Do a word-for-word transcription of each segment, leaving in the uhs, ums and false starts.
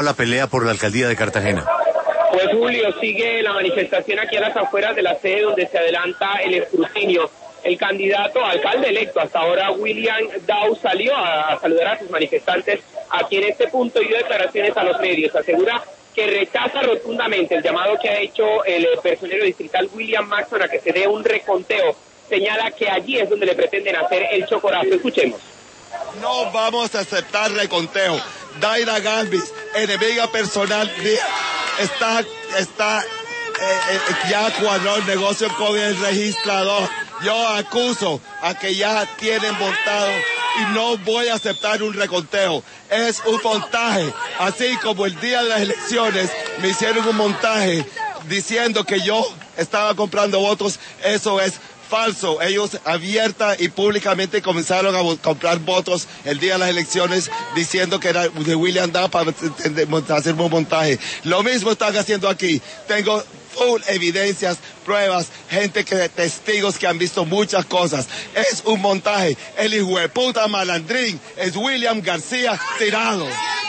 La pelea por la alcaldía de Cartagena. Pues Julio, sigue la manifestación aquí a las afueras de la sede donde se adelanta el escrutinio. El candidato a alcalde electo hasta ahora, William Dow, salió a, a saludar a sus manifestantes aquí en este punto y dio declaraciones a los medios. Asegura que rechaza rotundamente el llamado que ha hecho el personero distrital William Maxson a que se dé un reconteo. Señala que allí es donde le pretenden hacer el chocorazo. Escuchemos. No vamos a aceptar reconteo. Daira Galvis, enemiga personal, está, está, eh, eh, ya cuadró el negocio con el registrador. Yo acuso a que ya tienen montado y no voy a aceptar un reconteo. Es un montaje, así como el día de las elecciones me hicieron un montaje diciendo que yo estaba comprando votos. Eso es falso. Ellos abierta y públicamente comenzaron a comprar votos el día de las elecciones diciendo que era de William Dow para hacer un montaje. Lo mismo están haciendo aquí. Tengo full evidencias, pruebas, gente que testigos que han visto muchas cosas. Es un montaje. El hijo de puta malandrín es William García Tirado.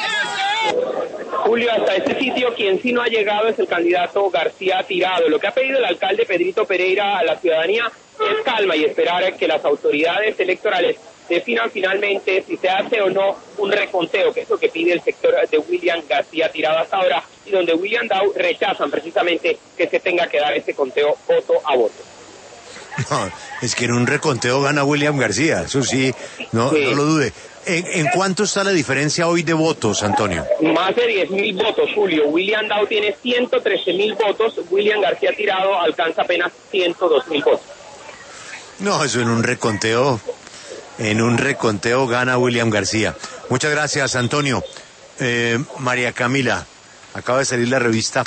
Julio, hasta este sitio quien sí no ha llegado es el candidato García Tirado. Lo que ha pedido el alcalde Pedrito Pereira a la ciudadanía es calma y esperar que las autoridades electorales definan finalmente si se hace o no un reconteo, que es lo que pide el sector de William García Tirado hasta ahora, y donde William Dow rechazan precisamente que se tenga que dar ese conteo voto a voto. No, es que en un reconteo gana William García, eso sí, no, sí. no lo dude. ¿En, ¿En cuánto está la diferencia hoy de votos, Antonio? Más de diez mil votos, Julio. William Dow tiene ciento trece mil votos, William García Tirado alcanza apenas ciento dos mil votos. No, eso en un reconteo, en un reconteo gana William García. Muchas gracias, Antonio. Eh, María Camila, acaba de salir la revista